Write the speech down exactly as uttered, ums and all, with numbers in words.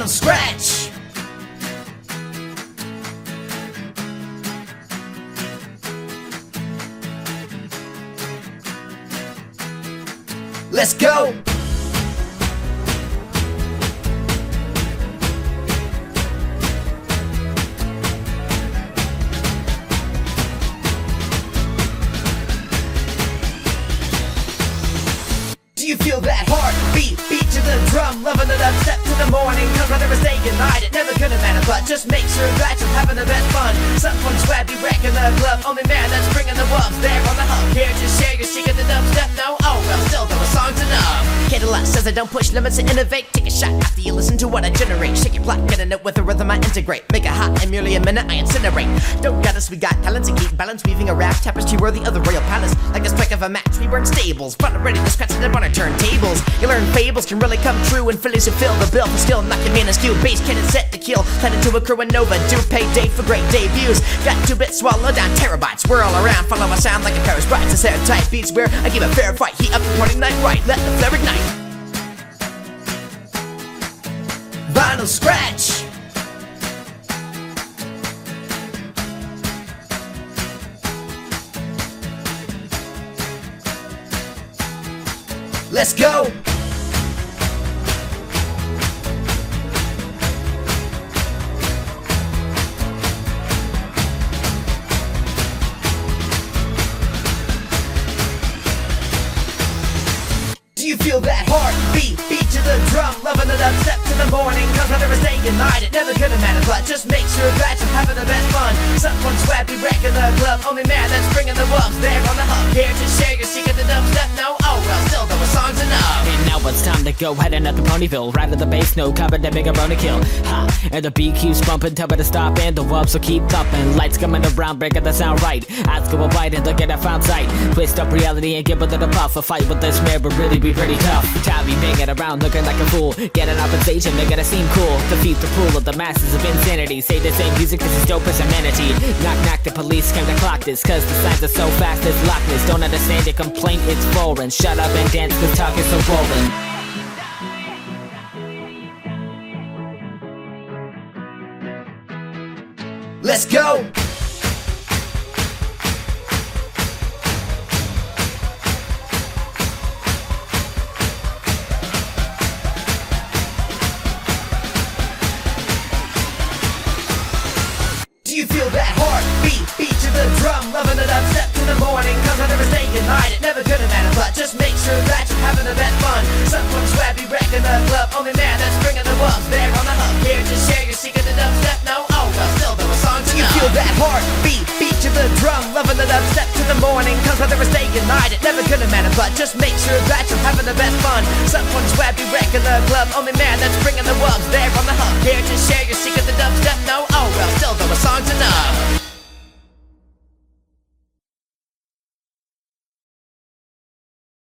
Vinyl scratch. Let's go. Do you feel that heartbeat? Beat to the drum, loving it up, step to the morning. Cause whether it's day and night, it never could have mattered. But just make sure that you're having the best fun. Someone swabby wrecking the club, only man that's bringing the wubs. There on the hub, here to share your secret, the dubstep. No, oh well, still there were songs enough. Cadillac says I don't push limits to innovate. Take a shot after you listen to what I generate. Shake your block, get a note with the rhythm I integrate. Make it hot in merely a minute, I incinerate. Don't got us, we got talent to keep balance. Weaving a rap tapestry worthy of the royal palace. Like the strike of a match, we burn stables. Front ready to scratch it up on our turntables. You learn fables can really come true, and Phillies who fill the bill for still knocking minuscule. Bass cannon set to kill, plan into a crew and Nova. Do pay day for great debuts. Got two bits swallow down terabytes. Whirl around, follow my sound like a Paris Bright. It's a tight beats where I give a fair fight. Heat up the party night right, let the flare ignite. Vinyl scratch. Let's go. Do you feel that heartbeat? Beat to the drum, loving it up, step to the morning. Cause whether it's day and night, it never could have mattered. But just make sure that you're having the best fun. Someone swabby wrecking the club, only man that's bringing the wubs. There on the hub, here to share your secret, the dubstep. No, oh well, still there were songs enough. And now it's time to go, heading up to Ponyville. Right at the base, no cover, that big a to kill. Ha, and the B Q's bumping, tell me to stop, and the wubs will keep thumping. Lights coming around, breaking the sound right. Eyes go a bite and look at I found sight. Twist up reality and give a little puff. A fight with this man would really be pretty tough. Time me banging around looking like a fool. Getting up on stage and making it seem cool. Defeat the pool of the masses of insanity. Say the same music cause it's dope as amenity. Knock knock, the police came to clock this. Cause the signs are so fast as Loch Ness. Don't understand your complaint, it's foreign. Shut up and dance, cause talk is so boring. Let's go. Do you feel that heartbeat? Beat to the drum, loving it up, step to the morning. Cause whether it's day and night, it never could have mattered. But just make sure that you're having the best fun. Someone swabby wrecking the club, only man that's bringing the wubs. There on the hub, here to share your secret, the dubstep. No, oh well, still there were songs enough. Do you feel that heartbeat? Beat to the drum, loving it up, step to the morning. Cause whether it's day and night, it never could have mattered. But just make sure that you're having the best fun. Someone swabby wrecking the club, only man that's bringing the wubs. There on the hub, here